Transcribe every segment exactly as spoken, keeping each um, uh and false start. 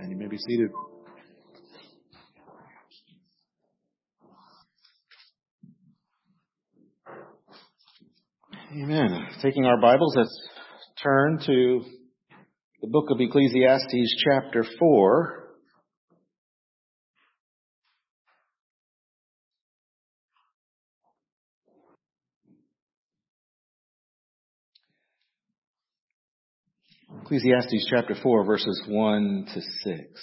And you may be seated. Amen. Taking our Bibles, let's turn to the book of Ecclesiastes, chapter four. Ecclesiastes chapter four, verses one to six.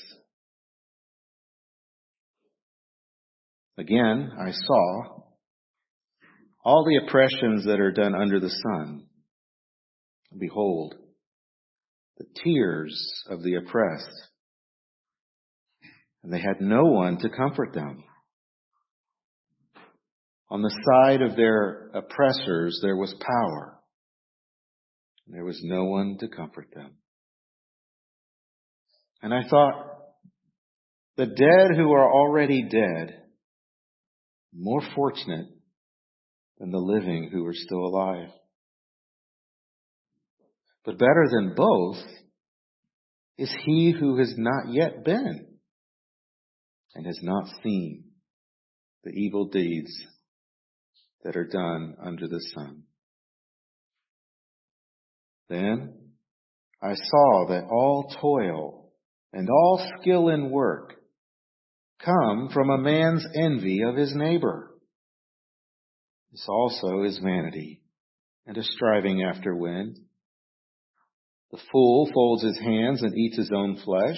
Again, I saw all the oppressions that are done under the sun. Behold, the tears of the oppressed, and they had no one to comfort them. On the side of their oppressors there was power, and there was no one to comfort them. And I thought, the dead who are already dead, more fortunate than the living who are still alive. But better than both is he who has not yet been and has not seen the evil deeds that are done under the sun. Then I saw that all toil and all skill in work come from a man's envy of his neighbor. This also is vanity and a striving after wind. The fool folds his hands and eats his own flesh.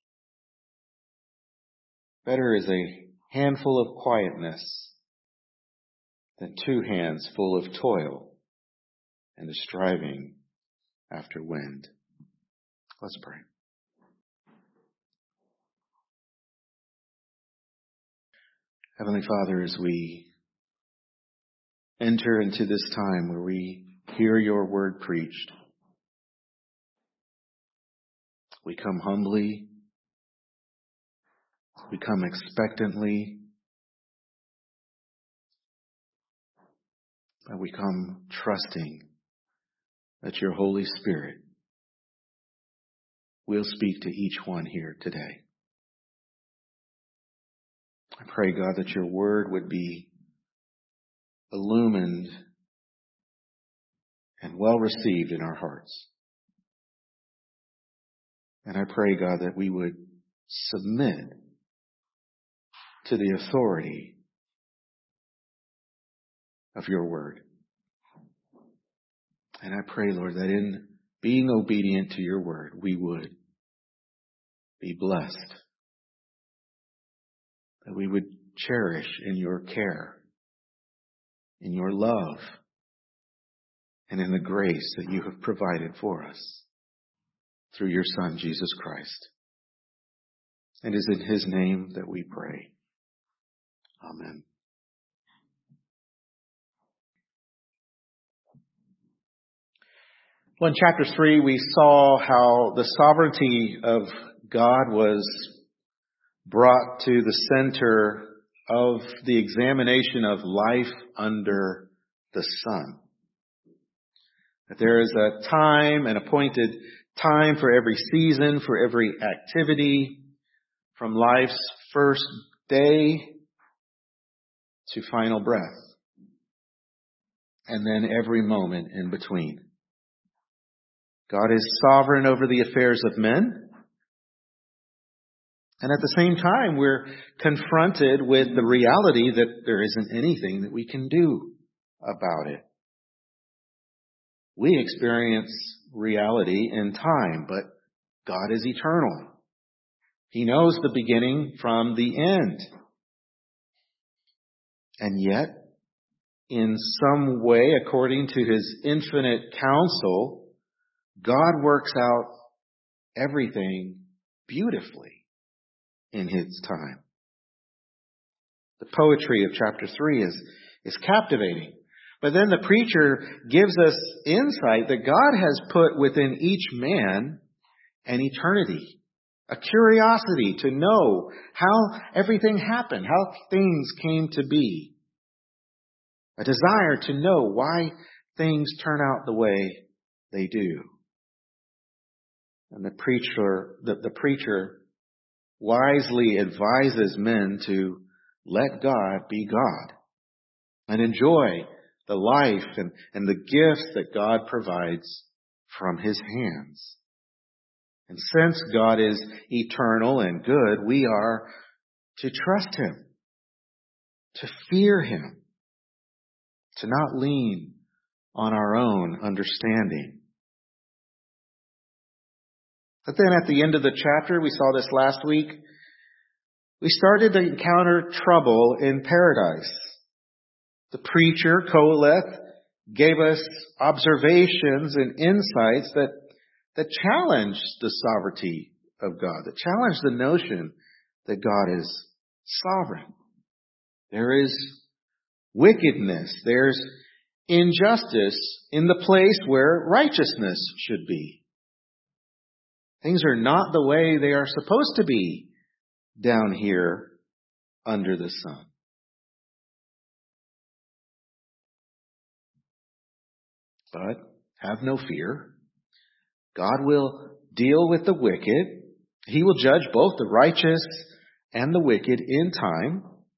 Better is a handful of quietness than two hands full of toil and a striving after wind. Let's pray. Heavenly Father, as we enter into this time where we hear your word preached, we come humbly, we come expectantly, and we come trusting that your Holy Spirit will speak to each one here today. I pray, God, that your word would be illumined and well received in our hearts. And I pray, God, that we would submit to the authority of your word. And I pray, Lord, that in being obedient to your word, we would be blessed. That we would cherish in your care, in your love, and in the grace that you have provided for us through your Son, Jesus Christ. And it is in his name that we pray. Amen. Well, in chapter three, we saw how the sovereignty of God was brought to the center of the examination of life under the sun. That there is a time, an appointed time for every season, for every activity, from life's first day to final breath, and then every moment in between. God is sovereign over the affairs of men. And at the same time, we're confronted with the reality that there isn't anything that we can do about it. We experience reality in time, but God is eternal. He knows the beginning from the end. And yet, in some way, according to his infinite counsel, God works out everything beautifully in his time. The poetry of chapter three is, is captivating. But then the preacher gives us insight that God has put within each man an eternity, a curiosity to know how everything happened, how things came to be, a desire to know why things turn out the way they do. And the preacher, the, the preacher wisely advises men to let God be God and enjoy the life and, and the gifts that God provides from his hands. And since God is eternal and good, we are to trust him, to fear him, to not lean on our own understanding. But then at the end of the chapter, we saw this last week, we started to encounter trouble in paradise. The preacher, Qoheleth, gave us observations and insights that, that challenged the sovereignty of God, that challenged the notion that God is sovereign. There is wickedness, there's injustice in the place where righteousness should be. Things are not the way they are supposed to be down here under the sun. But have no fear. God will deal with the wicked. He will judge both the righteous and the wicked in time.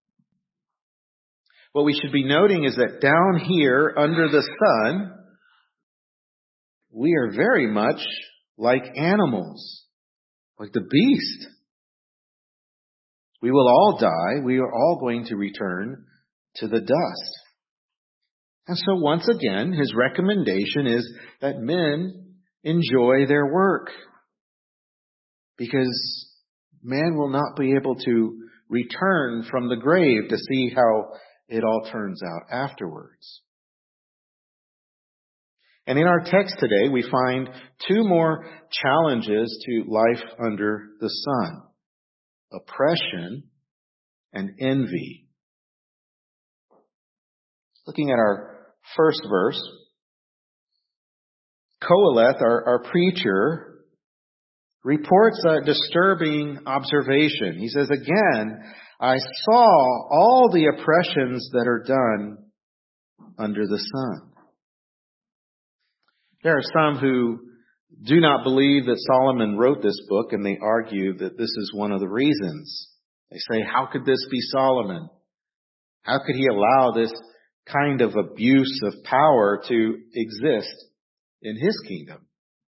What we should be noting is that down here under the sun, we are very much like animals, like the beast. We will all die. We are all going to return to the dust. And so once again, his recommendation is that men enjoy their work, because man will not be able to return from the grave to see how it all turns out afterwards. And in our text today, we find two more challenges to life under the sun: oppression and envy. Looking at our first verse, Qoheleth, our, our preacher, reports a disturbing observation. He says, "Again, I saw all the oppressions that are done under the sun." There are some who do not believe that Solomon wrote this book, and they argue that this is one of the reasons. They say, how could this be Solomon? How could he allow this kind of abuse of power to exist in his kingdom?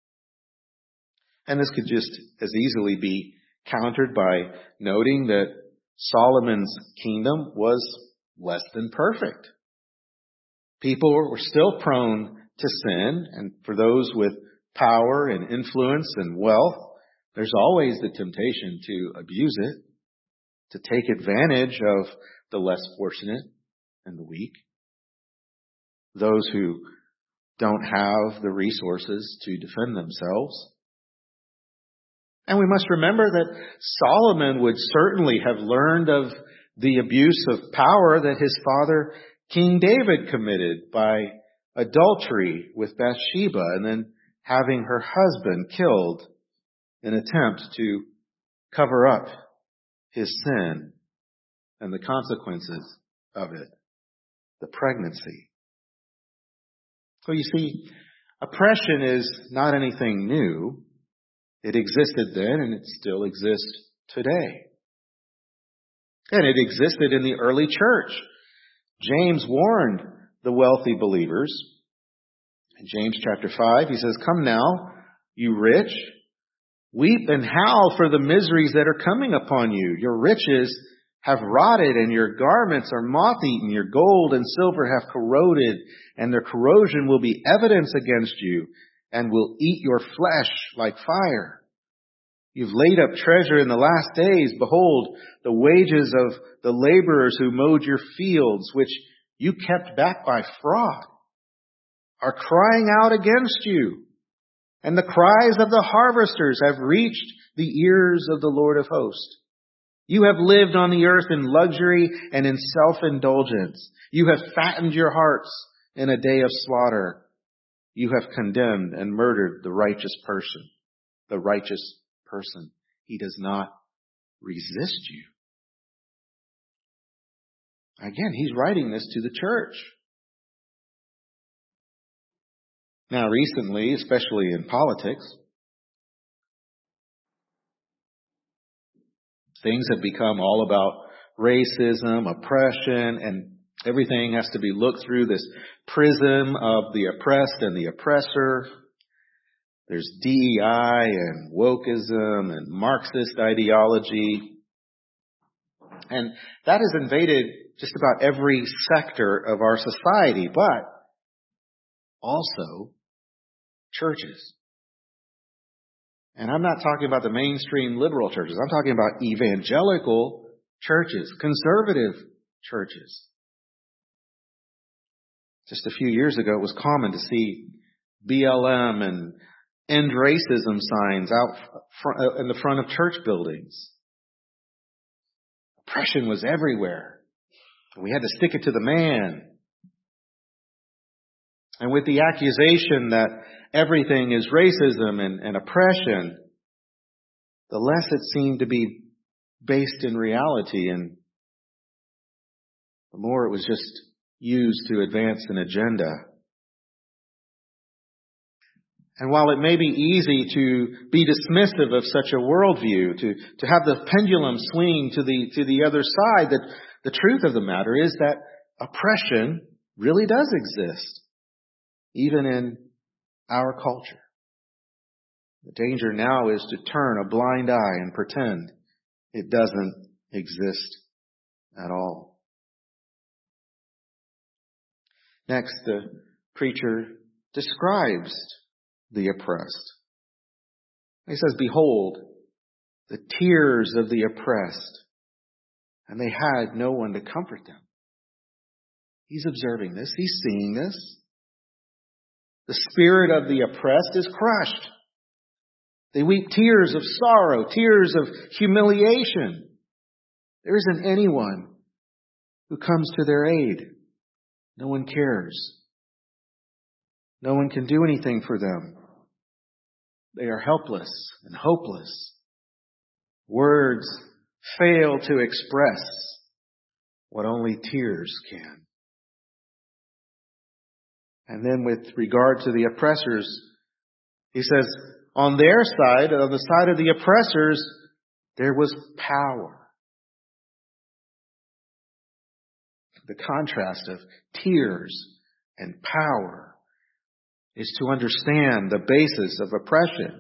And this could just as easily be countered by noting that Solomon's kingdom was less than perfect. People were still prone to sin, and for those with power and influence and wealth, there's always the temptation to abuse it, to take advantage of the less fortunate and the weak, those who don't have the resources to defend themselves. And we must remember that Solomon would certainly have learned of the abuse of power that his father, King David, committed by adultery with Bathsheba and then having her husband killed in an attempt to cover up his sin and the consequences of it, the pregnancy. So you see, oppression is not anything new. It existed then and it still exists today. And it existed in the early church. James warned the wealthy believers. In James chapter five, he says, "Come now, you rich, weep and howl for the miseries that are coming upon you. Your riches have rotted and your garments are moth-eaten. Your gold and silver have corroded, and their corrosion will be evidence against you and will eat your flesh like fire. You've laid up treasure in the last days. Behold, the wages of the laborers who mowed your fields, which you kept back by fraud, are crying out against you. And the cries of the harvesters have reached the ears of the Lord of hosts. You have lived on the earth in luxury and in self-indulgence. You have fattened your hearts in a day of slaughter. You have condemned and murdered the righteous person. The righteous person. He does not resist you." Again, he's writing this to the church. Now, recently, especially in politics, Things have become all about racism, oppression, and everything has to be looked through this prism of the oppressed and the oppressor. There's D E I and wokeism and Marxist ideology. And that has invaded just about every sector of our society, but also churches. And I'm not talking about the mainstream liberal churches. I'm talking about evangelical churches, conservative churches. Just a few years ago, it was common to see B L M and end racism signs out fr- in the front of church buildings. Oppression was everywhere. We had to stick it to the man. And with the accusation that everything is racism and, and oppression, the less it seemed to be based in reality, and the more it was just used to advance an agenda. And while it may be easy to be dismissive of such a worldview, to, to have the pendulum swing to the, to the other side, that the truth of the matter is that oppression really does exist, even in our culture. The danger now is to turn a blind eye and pretend it doesn't exist at all. Next, the preacher describes the oppressed. He says, "Behold, the tears of the oppressed, and they had no one to comfort them." He's observing this. He's seeing this. The spirit of the oppressed is crushed. They weep tears of sorrow, tears of humiliation. There isn't anyone who comes to their aid. No one cares. No one can do anything for them. They are helpless and hopeless. Words fail to express what only tears can. And then with regard to the oppressors, he says, on their side, on the side of the oppressors, there was power. The contrast of tears and power is to understand the basis of oppression.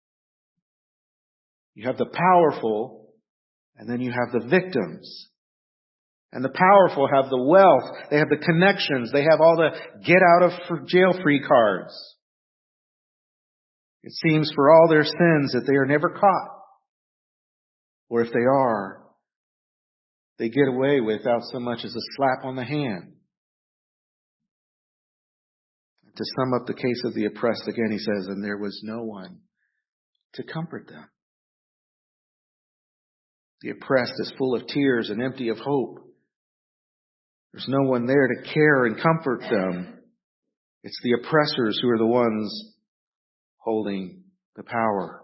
You have the powerful, and then you have the victims. And the powerful have the wealth, they have the connections, they have all the get out of jail free cards. It seems for all their sins that they are never caught. Or if they are, they get away without so much as a slap on the hand. To sum up the case of the oppressed again, he says, and there was no one to comfort them. The oppressed is full of tears and empty of hope. There's no one there to care and comfort them. It's the oppressors who are the ones holding the power.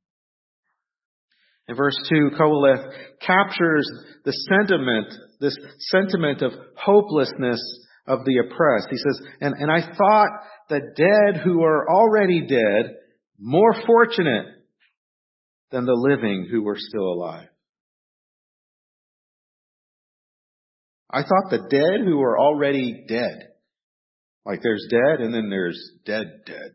In verse two, Qoheleth captures the sentiment, this sentiment of hopelessness of the oppressed. He says, and, and I thought the dead who are already dead more fortunate than the living who were still alive. I thought the dead who are already dead. Like there's dead and then there's dead dead.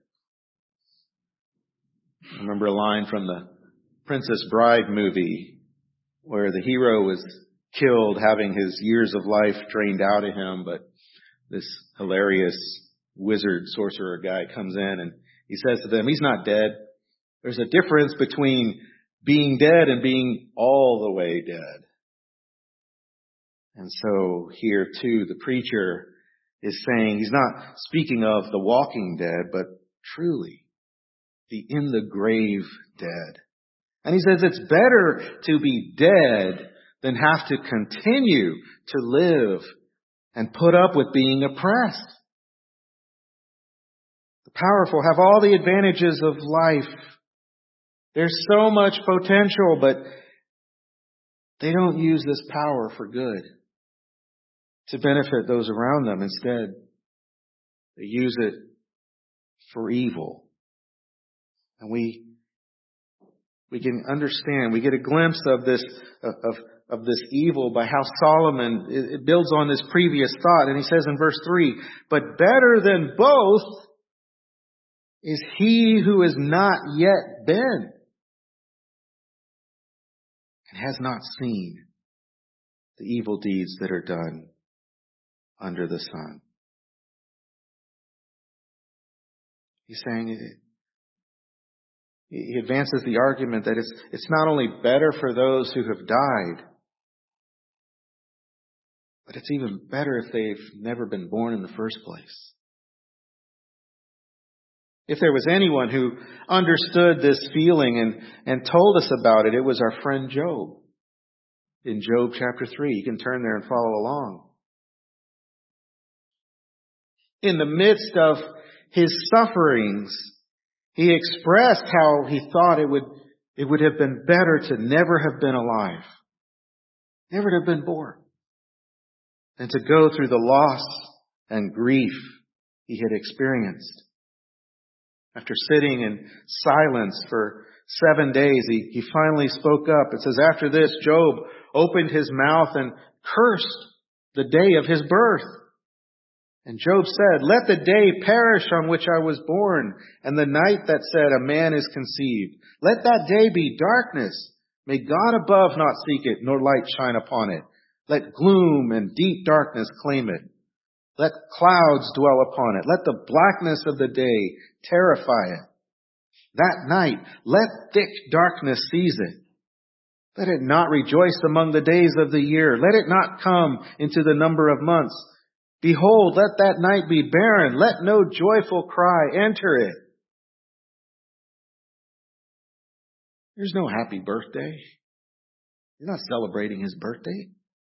I remember a line from the Princess Bride movie where the hero was killed having his years of life drained out of him, but this hilarious wizard sorcerer guy comes in and he says to them, he's not dead. There's a difference between being dead and being all the way dead. And so here too, the preacher is saying, he's not speaking of the walking dead, but truly the in the grave dead. And he says it's better to be dead than have to continue to live and put up with being oppressed. The powerful have all the advantages of life. There's so much potential, but they don't use this power for good, to benefit those around them. Instead, they use it for evil. And we we can understand, we get a glimpse of this, of, of this evil by how Solomon, it, it builds on this previous thought. And he says in verse three, but better than both is he who has not yet been and has not seen the evil deeds that are done under the sun. He's saying, he advances the argument that it's, it's not only better for those who have died, but it's even better if they've never been born in the first place. If there was anyone who understood this feeling and, and told us about it, it was our friend Job. In Job chapter three, you can turn there and follow along. In the midst of his sufferings, he expressed how he thought it would, it would have been better to never have been alive, never to have been born, than to go through the loss and grief he had experienced. After sitting in silence for seven days, he, he finally spoke up. It says, after this, Job opened his mouth and cursed the day of his birth. And Job said, let the day perish on which I was born, and the night that said a man is conceived. Let that day be darkness. May God above not seek it, nor light shine upon it. Let gloom and deep darkness claim it. Let clouds dwell upon it. Let the blackness of the day terrify it. That night, let thick darkness seize it. Let it not rejoice among the days of the year. Let it not come into the number of months. Behold, let that night be barren. Let no joyful cry enter it. There's no happy birthday. You're not celebrating his birthday.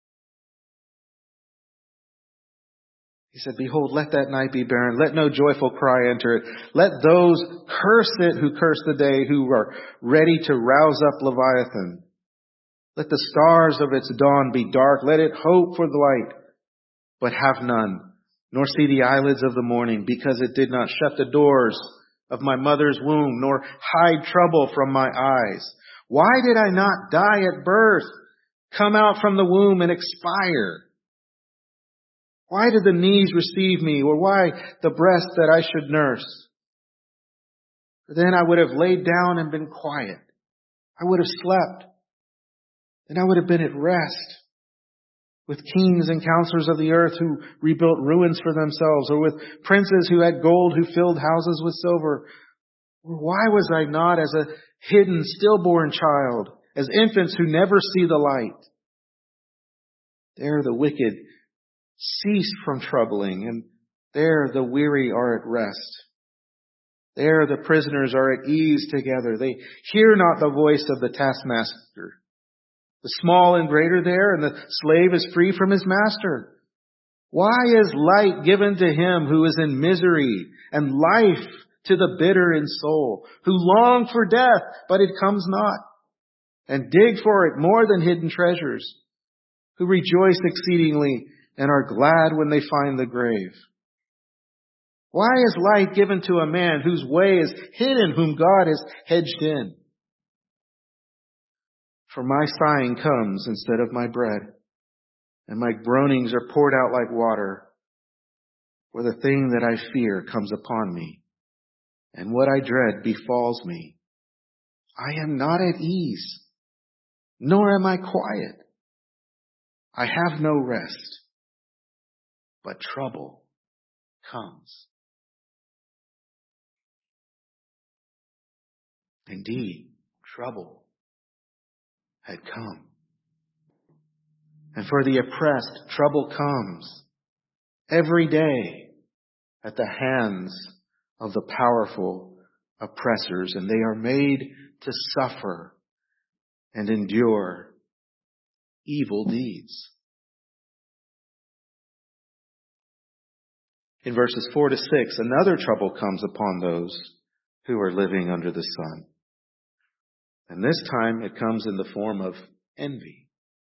He said, behold, let that night be barren. Let no joyful cry enter it. Let those curse it who curse the day, who are ready to rouse up Leviathan. Let the stars of its dawn be dark. Let it hope for the light, but have none, nor see the eyelids of the morning, because it did not shut the doors of my mother's womb, nor hide trouble from my eyes. Why did I not die at birth, come out from the womb and expire? Why did the knees receive me, or why the breast that I should nurse? For then I would have laid down and been quiet. I would have slept. Then I would have been at rest with kings and counselors of the earth who rebuilt ruins for themselves, or with princes who had gold, who filled houses with silver. Or why was I not as a hidden, stillborn child, as infants who never see the light? There the wicked cease from troubling, and there the weary are at rest. There the prisoners are at ease together. They hear not the voice of the taskmaster. The small and great are there, and the slave is free from his master. Why is light given to him who is in misery, and life to the bitter in soul, who long for death, but it comes not, and dig for it more than hidden treasures, who rejoice exceedingly and are glad when they find the grave? Why is light given to a man whose way is hidden, whom God has hedged in? For my sighing comes instead of my bread, and my groanings are poured out like water. For the thing that I fear comes upon me, and what I dread befalls me. I am not at ease, nor am I quiet. I have no rest, but trouble comes. Indeed, trouble had come. And for the oppressed, trouble comes every day at the hands of the powerful oppressors, and they are made to suffer and endure evil deeds. In verses four to six, another trouble comes upon those who are living under the sun. And this time it comes in the form of envy.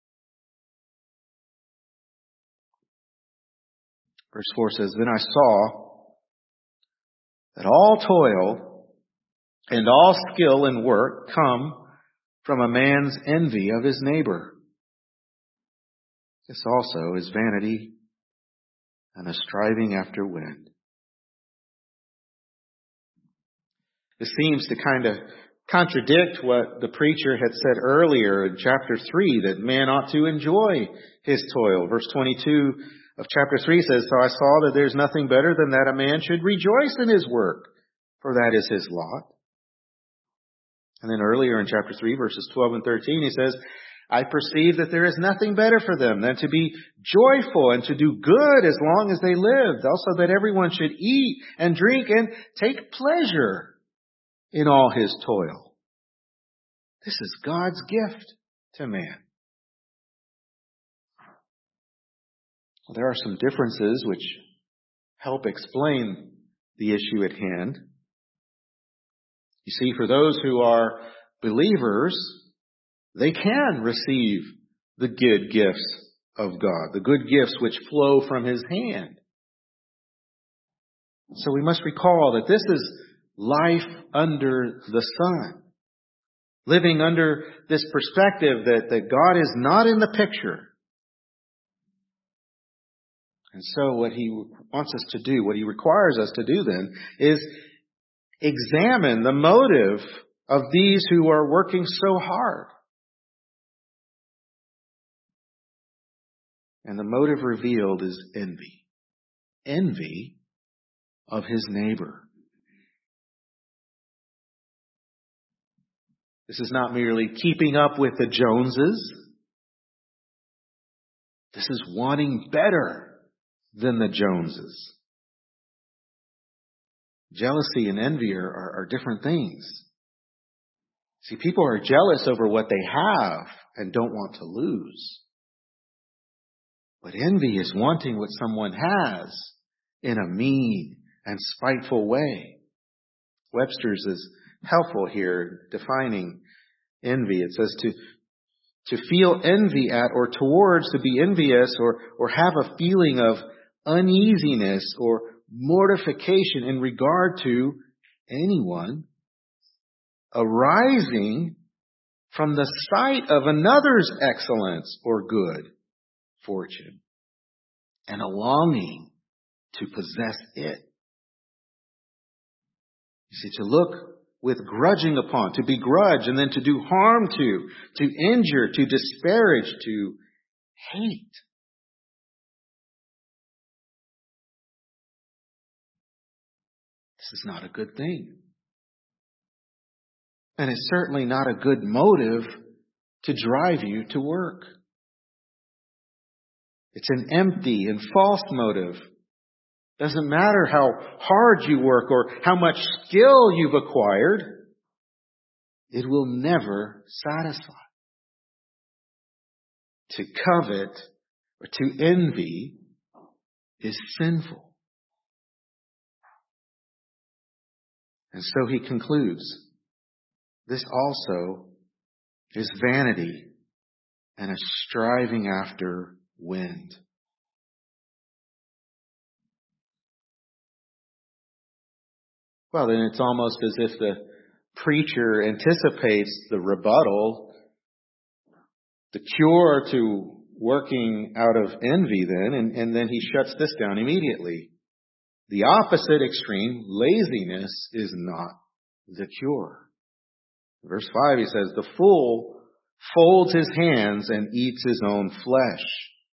Verse four says, then I saw that all toil and all skill in work come from a man's envy of his neighbor. This also is vanity and a striving after wind. This seems to kind of contradict what the preacher had said earlier in chapter three, that man ought to enjoy his toil. Verse twenty-two of chapter three says, "So I saw that there's nothing better than that a man should rejoice in his work, for that is his lot." And then earlier in chapter three, verses twelve and thirteen, he says, "I perceive that there is nothing better for them than to be joyful and to do good as long as they live. Also that everyone should eat and drink and take pleasure in all his toil." This is God's gift to man. Well, there are some differences which help explain the issue at hand. You see, for those who are believers, they can receive the good gifts of God, the good gifts which flow from His hand. So we must recall that this is life under the sun. Living under this perspective that, that God is not in the picture. And so what He wants us to do, what He requires us to do then, is examine the motive of these who are working so hard. And the motive revealed is envy. Envy of his neighbor. This is not merely keeping up with the Joneses. This is wanting better than the Joneses. Jealousy and envy are, are, are different things. See, people are jealous over what they have and don't want to lose. But envy is wanting what someone has in a mean and spiteful way. Webster's is helpful here defining envy. It says to, to feel envy at or towards, to be envious or, or have a feeling of uneasiness or mortification in regard to anyone arising from the sight of another's excellence or good fortune and a longing to possess it. You see, to look with grudging upon, to begrudge, and then to do harm to, to injure, to disparage, to hate. This is not a good thing. And it's certainly not a good motive to drive you to work. It's an empty and false motive. Doesn't matter how hard you work or how much skill you've acquired. It will never satisfy. To covet or to envy is sinful. And so he concludes, this also is vanity and a striving after wind. Well, then it's almost as if the preacher anticipates the rebuttal, the cure to working out of envy then, and, and then he shuts this down immediately. The opposite extreme, laziness, is not the cure. Verse five, he says, the fool folds his hands and eats his own flesh.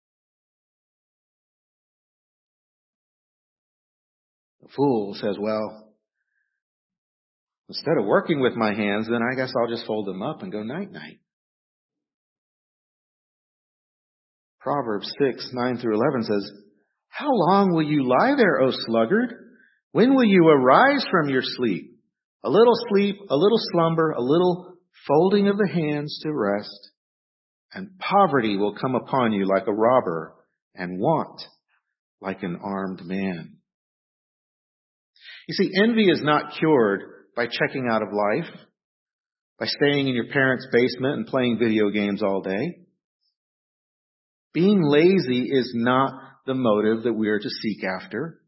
The fool says, well, instead of working with my hands, then I guess I'll just fold them up and go night-night. Proverbs six, nine through eleven says, how long will you lie there, O sluggard? When will you arise from your sleep? A little sleep, a little slumber, a little folding of the hands to rest, and poverty will come upon you like a robber, and want like an armed man. You see, envy is not cured by checking out of life, by staying in your parents' basement and playing video games all day. Being lazy is not the motive that we are to seek after.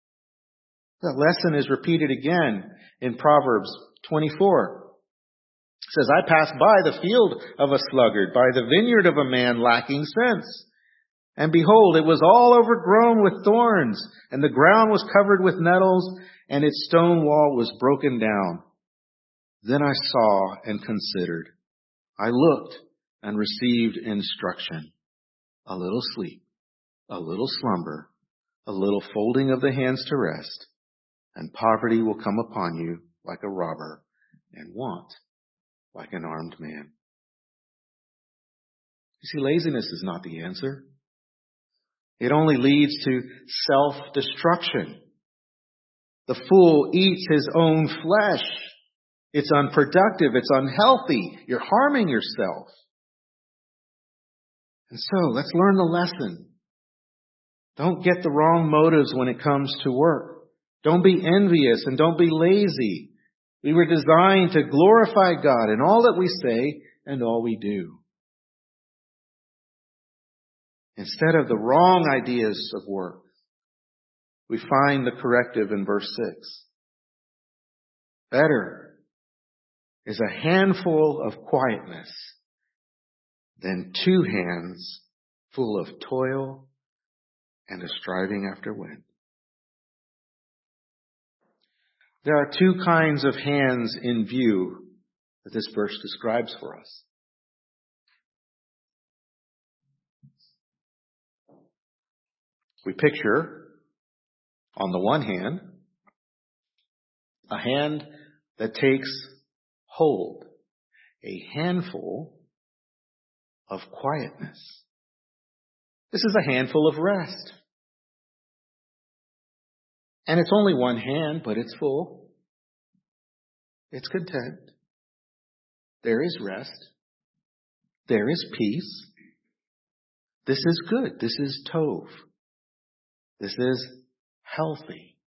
That lesson is repeated again in Proverbs twenty-four. It says, I passed by the field of a sluggard, by the vineyard of a man lacking sense. And behold, it was all overgrown with thorns, and the ground was covered with nettles, and its stone wall was broken down. Then I saw and considered. I looked and received instruction. A little sleep, a little slumber, a little folding of the hands to rest, and poverty will come upon you like a robber, and want like an armed man. You see, laziness is not the answer. It only leads to self-destruction. The fool eats his own flesh. It's unproductive. It's unhealthy. You're harming yourself. And so, let's learn the lesson. Don't get the wrong motives when it comes to work. Don't be envious and don't be lazy. We were designed to glorify God in all that we say and all we do. Instead of the wrong ideas of work, we find the corrective in verse six. Better is a handful of quietness than two hands full of toil and a striving after wind. There are two kinds of hands in view that this verse describes for us. We picture, on the one hand, a hand that takes hold, a handful of quietness. This is a handful of rest. And it's only one hand, but it's full. It's content. There is rest. There is peace. This is good. This is tov. This is healthy.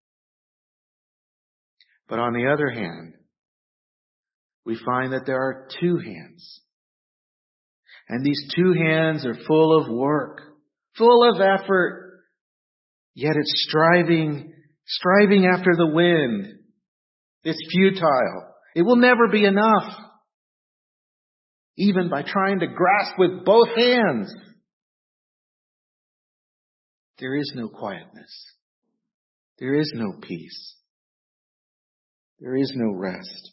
But on the other hand, we find that there are two hands. And these two hands are full of work, full of effort, yet it's striving, striving after the wind. It's futile. It will never be enough. Even by trying to grasp with both hands. There is no quietness. There is no peace. There is no rest.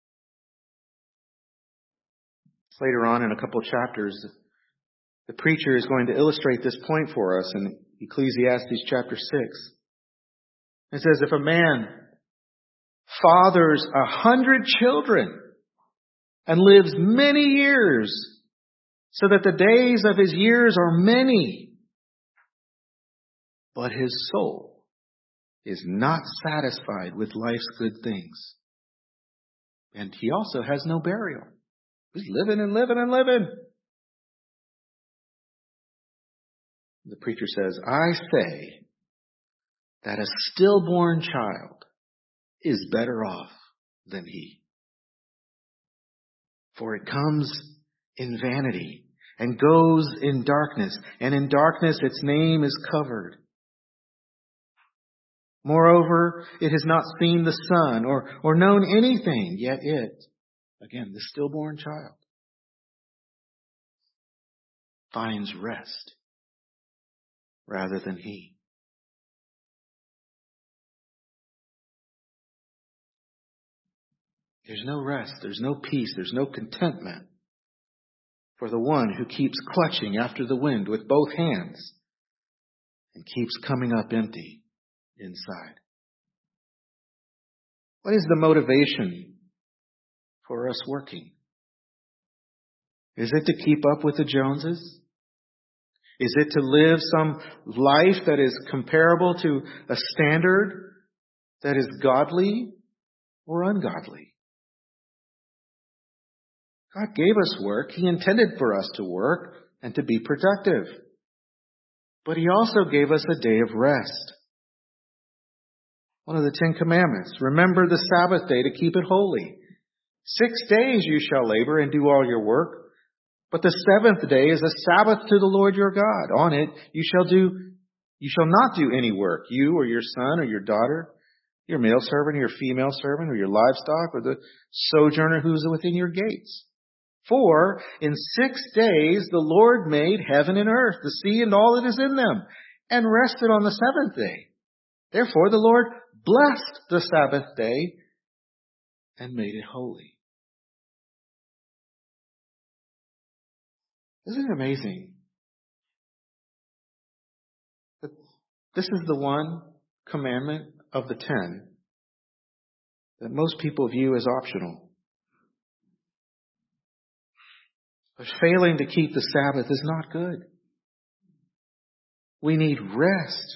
Later on in a couple chapters, the preacher is going to illustrate this point for us in Ecclesiastes chapter six. It says, if a man fathers a hundred children and lives many years, so that the days of his years are many, but his soul is not satisfied with life's good things, and he also has no burial. He's living and living and living. The preacher says, I say that a stillborn child is better off than he. For it comes in vanity and goes in darkness, and in darkness its name is covered. Moreover, it has not seen the sun or, or known anything, yet it, again, the stillborn child, finds rest rather than he. There's no rest, there's no peace, there's no contentment for the one who keeps clutching after the wind with both hands and keeps coming up empty inside. What is the motivation for us working? Is it to keep up with the Joneses? Is it to live some life that is comparable to a standard that is godly or ungodly? God gave us work. He intended for us to work and to be productive. But He also gave us a day of rest. One of the Ten Commandments. Remember the Sabbath day to keep it holy. Six days you shall labor and do all your work. But the seventh day is a Sabbath to the Lord your God. On it you shall do, you shall not do any work, you or your son or your daughter, your male servant or your female servant or your livestock or the sojourner who is within your gates. For in six days the Lord made heaven and earth, the sea and all that is in them, and rested on the seventh day. Therefore the Lord blessed the Sabbath day and made it holy. Isn't it amazing that this is the one commandment of the ten that most people view as optional? But failing to keep the Sabbath is not good. We need rest.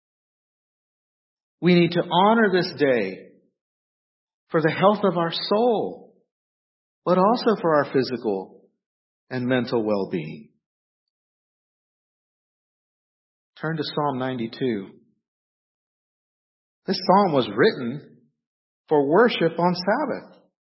We need to honor this day for the health of our soul, but also for our physical and mental well-being. Turn to Psalm ninety-two. This psalm was written for worship on Sabbath.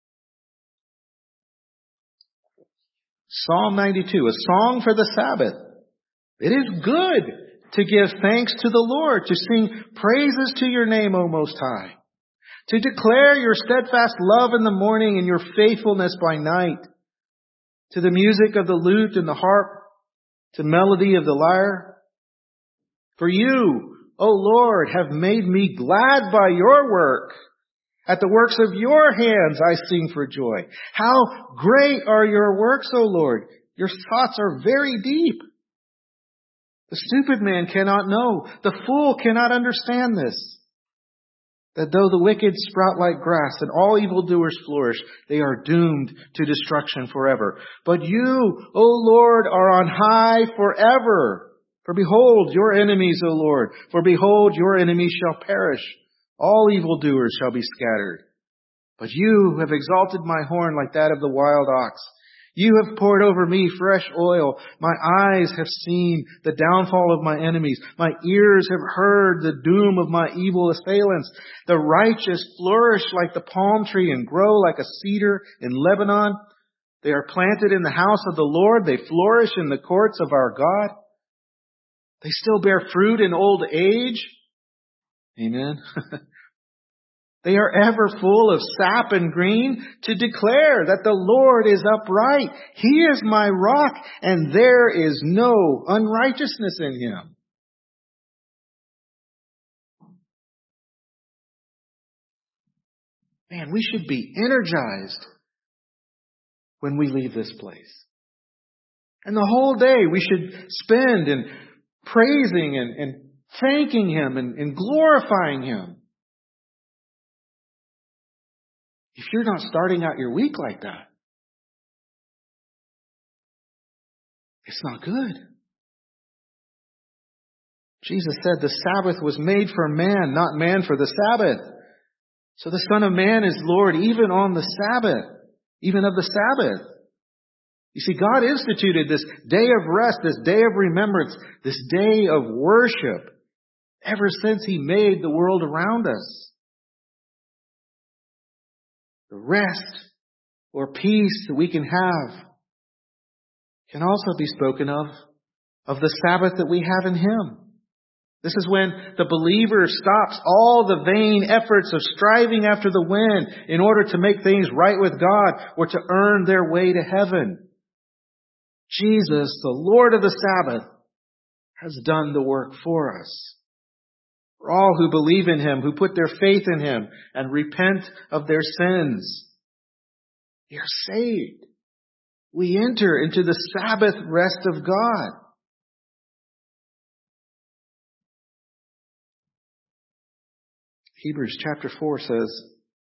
Psalm ninety-two, a song for the Sabbath. It is good to give thanks to the Lord, to sing praises to your name, O Most High, to declare your steadfast love in the morning and your faithfulness by night, to the music of the lute and the harp, to melody of the lyre. For you, O Lord, have made me glad by your work. At the works of your hands I sing for joy. How great are your works, O Lord! Your thoughts are very deep. The stupid man cannot know. The fool cannot understand this. That though the wicked sprout like grass and all evildoers flourish, they are doomed to destruction forever. But you, O Lord, are on high forever. For behold, your enemies, O Lord, for behold, your enemies shall perish. All evildoers shall be scattered. But you have exalted my horn like that of the wild ox. You have poured over me fresh oil. My eyes have seen the downfall of my enemies. My ears have heard the doom of my evil assailants. The righteous flourish like the palm tree and grow like a cedar in Lebanon. They are planted in the house of the Lord. They flourish in the courts of our God. They still bear fruit in old age. Amen. They are ever full of sap and green to declare that the Lord is upright. He is my rock, and there is no unrighteousness in him. Man, we should be energized when we leave this place. And the whole day we should spend in praising and, and thanking him and, and glorifying him. If you're not starting out your week like that, it's not good. Jesus said the Sabbath was made for man, not man for the Sabbath. So the Son of Man is Lord even on the Sabbath, even of the Sabbath. You see, God instituted this day of rest, this day of remembrance, this day of worship ever since he made the world around us. The rest or peace that we can have can also be spoken of, of the Sabbath that we have in him. This is when the believer stops all the vain efforts of striving after the wind in order to make things right with God or to earn their way to heaven. Jesus, the Lord of the Sabbath, has done the work for us. For all who believe in him, who put their faith in him and repent of their sins, we are saved. We enter into the Sabbath rest of God. Hebrews chapter four says,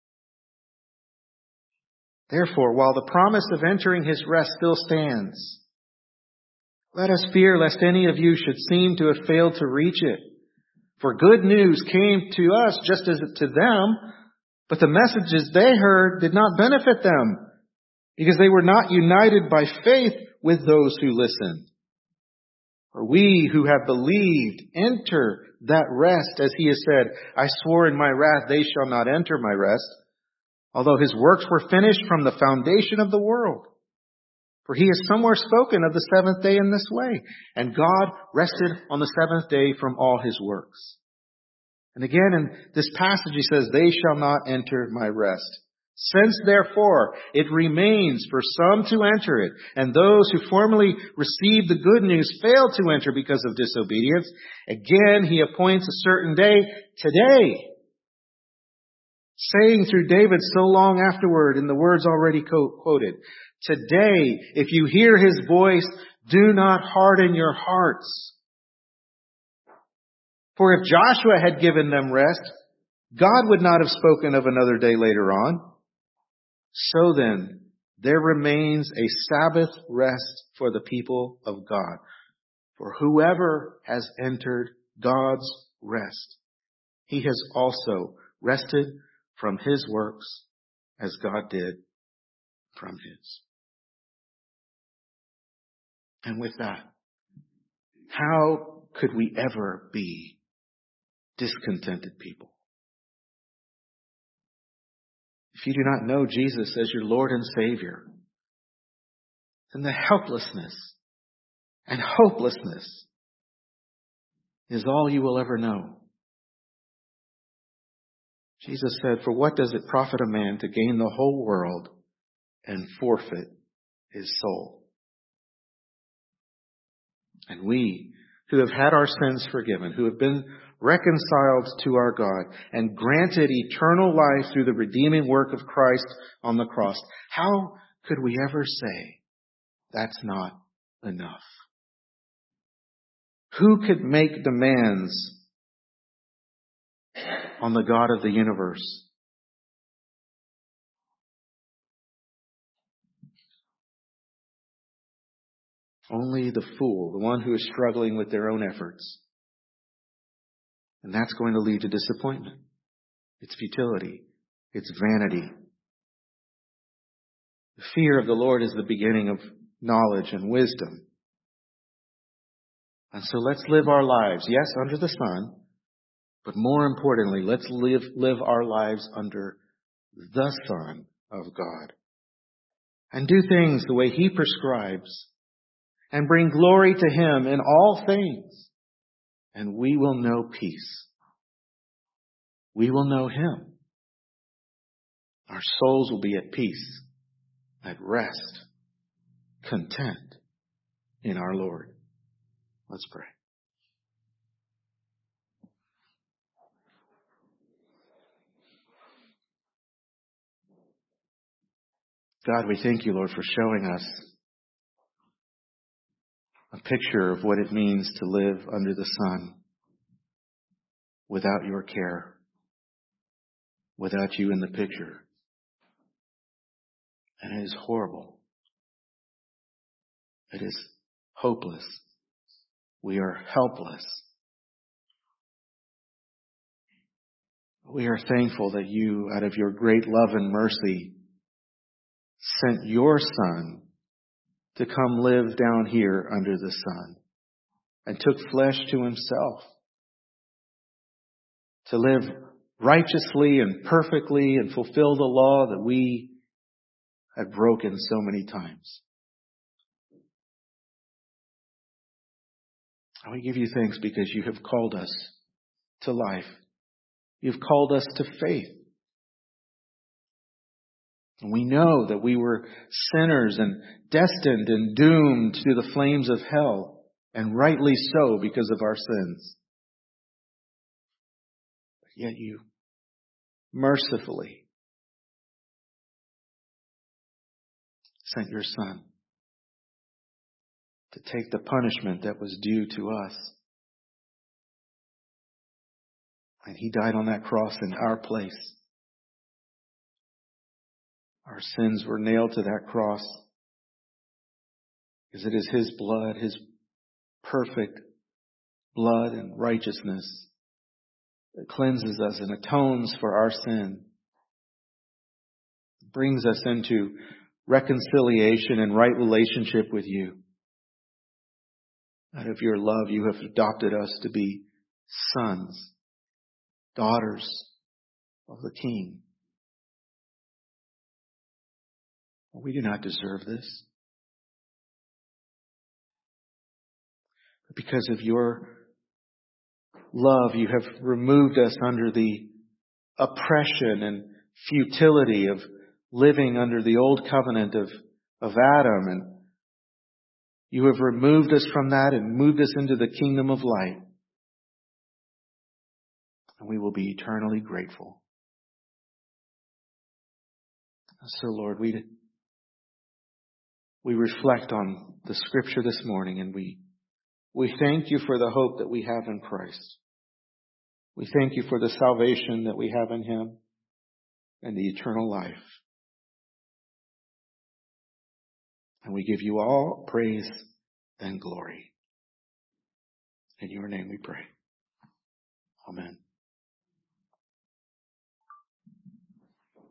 therefore, while the promise of entering his rest still stands, let us fear lest any of you should seem to have failed to reach it. For good news came to us just as to them, but the messages they heard did not benefit them, because they were not united by faith with those who listened. For we who have believed enter that rest, as he has said, I swore in my wrath they shall not enter my rest, although his works were finished from the foundation of the world. For he has somewhere spoken of the seventh day in this way, and God rested on the seventh day from all his works. And again in this passage he says, they shall not enter my rest. Since therefore it remains for some to enter it, and those who formerly received the good news failed to enter because of disobedience, again he appoints a certain day, today, saying through David so long afterward in the words already quoted, today, if you hear his voice, do not harden your hearts. For if Joshua had given them rest, God would not have spoken of another day later on. So then, there remains a Sabbath rest for the people of God. For whoever has entered God's rest, he has also rested from his works as God did from his. And with that, how could we ever be discontented people? If you do not know Jesus as your Lord and Savior, then the helplessness and hopelessness is all you will ever know. Jesus said, for what does it profit a man to gain the whole world and forfeit his soul? And we who have had our sins forgiven, who have been reconciled to our God and granted eternal life through the redeeming work of Christ on the cross, how could we ever say that's not enough? Who could make demands on the God of the universe? Only the fool, the one who is struggling with their own efforts. And that's going to lead to disappointment. It's futility. It's vanity. The fear of the Lord is the beginning of knowledge and wisdom. And so let's live our lives, yes, under the sun, but more importantly, let's live, live our lives under the Son of God. And do things the way He prescribes. And bring glory to Him in all things. And we will know peace. We will know Him. Our souls will be at peace, at rest, content in our Lord. Let's pray. God, we thank you, Lord, for showing us a picture of what it means to live under the sun without your care, without you in the picture. And it is horrible. It is hopeless. We are helpless. We are thankful that you, out of your great love and mercy, sent your Son to come live down here under the sun and took flesh to Himself to live righteously and perfectly and fulfill the law that we had broken so many times. And we give you thanks because you have called us to life. You've called us to faith. And we know that we were sinners and destined and doomed to the flames of hell, and rightly so because of our sins. But yet you mercifully sent your Son to take the punishment that was due to us. And He died on that cross in our place. Our sins were nailed to that cross because it is His blood, His perfect blood and righteousness that cleanses us and atones for our sin. Brings us into reconciliation and right relationship with you. Out of your love, you have adopted us to be sons, daughters of the King. We do not deserve this. But because of your love, you have removed us under the oppression and futility of living under the old covenant of, of Adam. And you have removed us from that and moved us into the kingdom of light. And we will be eternally grateful. So Lord, we, we reflect on the scripture this morning, and we, we thank you for the hope that we have in Christ. We thank you for the salvation that we have in Him and the eternal life. And we give you all praise and glory. In your name we pray. Amen.